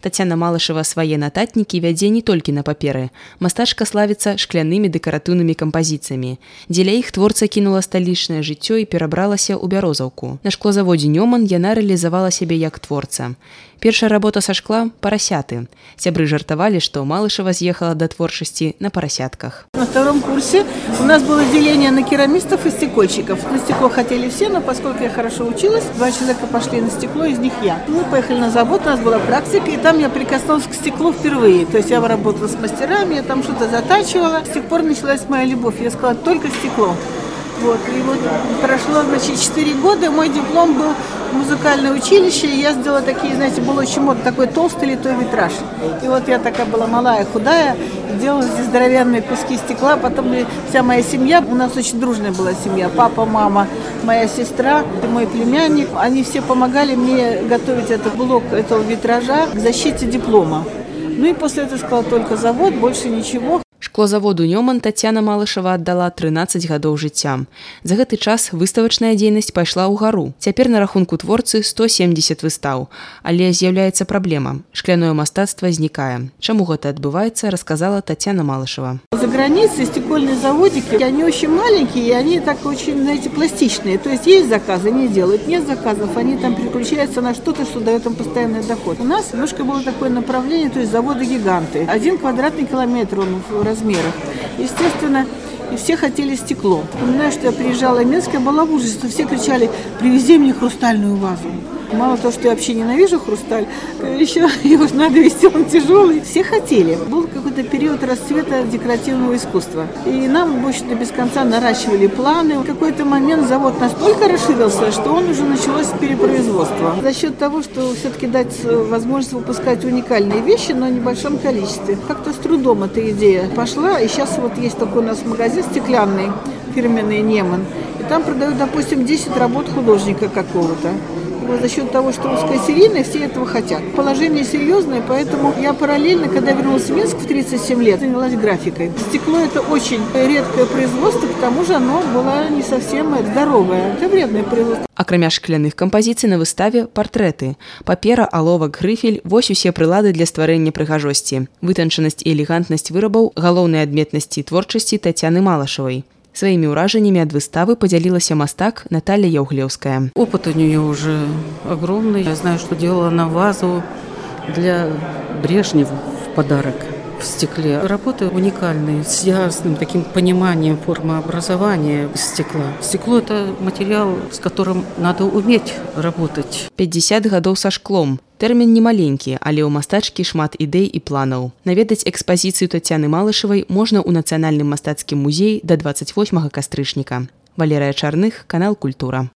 Тацяна Малышева свае нататнікі вядзе не толькі на паперы. Мастачка славіцца шклянымі дэкаратыўнымі кампазіцыямі. Дзеля іх творца кінула сталічнае жыццё і перабралася ў Бярозаўку. На шклозаводзе «Нёман» яна рэалізавала сябе як творца. Першая работа са шкла – парасяты. Сябры жартавалі, што Малышева з'ехала да творчасці на парасятках. На втором курсе у нас было деление на керамистов и стекольщиков. На стекло хотели все, но поскольку я хорошо училась, 2 человека пошли на стекло, из них я. Мы поехали на завод, у нас была практика, и там я прикоснулась к стеклу впервые. То есть я работала с мастерами, я там что-то затачивала. С тех пор началась моя любовь. Я сказала, только стекло. Вот. И вот прошло, 4 года, мой диплом был в музыкальное училище, и я сделала такие, знаете, был очень модный такой толстый литой витраж. И вот я такая была малая, худая, делала здесь здоровенные куски стекла, потом вся моя семья, у нас очень дружная была семья, папа, мама, моя сестра, мой племянник, они все помогали мне готовить этот блок этого витража к защите диплома. Ну и после этого сказала только завод, больше ничего. Шклозаводу «Нёман» Тацяна Малышева аддала 13 гадоў жыцця. За гэты час выставачная дзейнасць пайшла ўгару. Цяпер на рахунку творцы 170 выстаў. Але з'яўляецца праблема. Шкляное мастацтва знікае. Чаму гэта адбываецца, рассказала Тацяна Малышева. За границей стекольные заводики, они очень маленькие, и они так очень, знаете, пластичные. То есть заказы, они делают, нет заказов, они там переключаются на что-то, что дает им постоянный доход. У нас немножко было такое направление, то есть заводы-гиганты. 1 квадратный километр он в размерах. Естественно, и все хотели стекло. Вспоминаю, что я приезжала в Минск, я была в ужасе, что все кричали: привези мне хрустальную вазу. Мало того, что я вообще ненавижу хрусталь, еще его надо везти, он тяжелый. Все хотели. Был какой-то период расцвета декоративного искусства. И нам, в общем-то, без конца наращивали планы. В какой-то момент завод настолько расширился, что он уже началось перепроизводство. За счет того, что все-таки дать возможность выпускать уникальные вещи, но в небольшом количестве. Как-то с трудом эта идея пошла. И сейчас вот есть такой у нас магазин стеклянный, фирменный «Нёман». И там продают, допустим, 10 работ художника какого-то. За счет того, что узкосерийные, все этого хотят. Положение серьезное, поэтому я параллельно, когда вернулась в Минск в 37 лет, занялась графикой. Стекло – это очень редкое производство, к тому же оно было не совсем здоровое. Это вредное производство. Акрамя шкляных кампазіцый на выставе партрэты. Папера, аловак, грыфель – вось усе прылады для стварэння прыгажосці. Вытанчанасць і элегантнасць вырабаў – галоўныя адметнасці творчасці Тацяны Малышевой. Своими уражениями от выставы поделилась мастак Наталья Яуглевская. Опыт у нее уже огромный. Я знаю, что делала она вазу для Брежнева в подарок в стекле. Работы уникальные, с ясным таким пониманием формообразования стекла. Стекло – это материал, с которым надо уметь работать. 50 гадоў са шклом. Тэрмін не маленькі, але ў мастачкі шмат ідэй і планаў. Наведаць экспазіцыю Тацяны Малышевай можна ў Нацыянальным мастацкім музеі да 28 кастрычніка. Валерыя Чарных, канал «Культура».